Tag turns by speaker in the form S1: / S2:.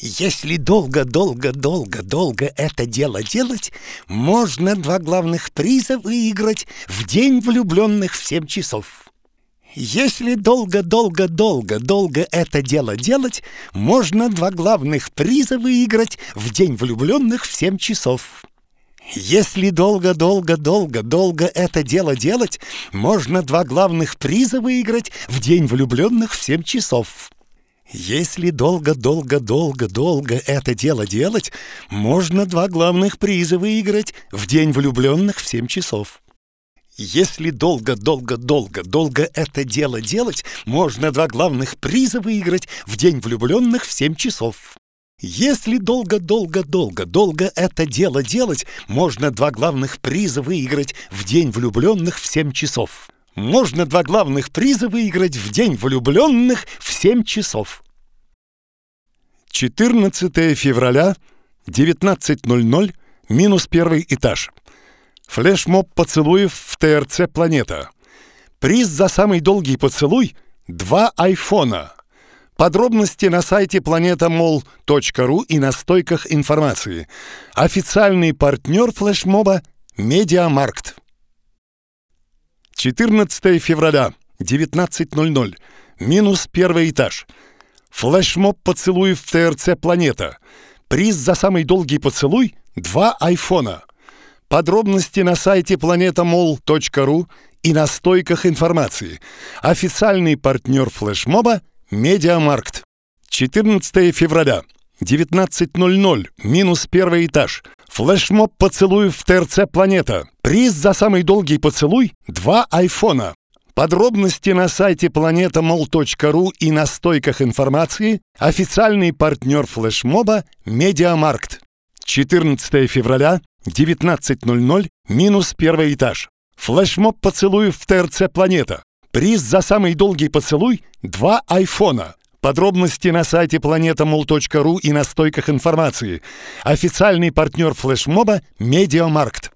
S1: Если долго это дело делать, можно 2 главных приза выиграть в день влюбленных в 7 часов. Если долго это дело делать, можно 2 главных приза выиграть в день влюбленных в 7 часов. Если долго это дело делать, можно 2 главных приза выиграть в день влюбленных в 7 часов. Если долго это дело делать, можно 2 главных приза выиграть в день влюбленных в 7 часов. Если долго это дело делать, можно 2 главных приза выиграть в день влюбленных в 7 часов. Если долго это дело делать, можно 2 главных приза выиграть в день влюбленных в 7 часов. Можно 2 главных приза выиграть в день влюбленных в 7 часов. 14 февраля, 19:00, -1 этаж. Флешмоб поцелуев в ТРЦ «Планета». Приз за самый долгий поцелуй – 2 айфона. Подробности на сайте planetamall.ru и на стойках информации. Официальный партнер флешмоба – Медиамаркт. 14 февраля, 19:00, -1 этаж. Флешмоб поцелуев в ТРЦ «Планета». Приз за самый долгий поцелуй – 2 айфона. Подробности на сайте planetamall.ru и на стойках информации. Официальный партнер флешмоба – Медиамаркт. 14 февраля, 19:00, -1 этаж. Флешмоб поцелуев в ТРЦ «Планета». Приз за самый долгий поцелуй – 2 айфона. Подробности на сайте planetamall.ru и на стойках информации. Официальный партнер флешмоба – Медиамаркт. 14 февраля, 19:00, -1 этаж. Флешмоб поцелуев в ТРЦ «Планета». Приз за самый долгий поцелуй – 2 айфона. Подробности на сайте planetamall.ru и на стойках информации. Официальный партнер флешмоба – Медиамаркт.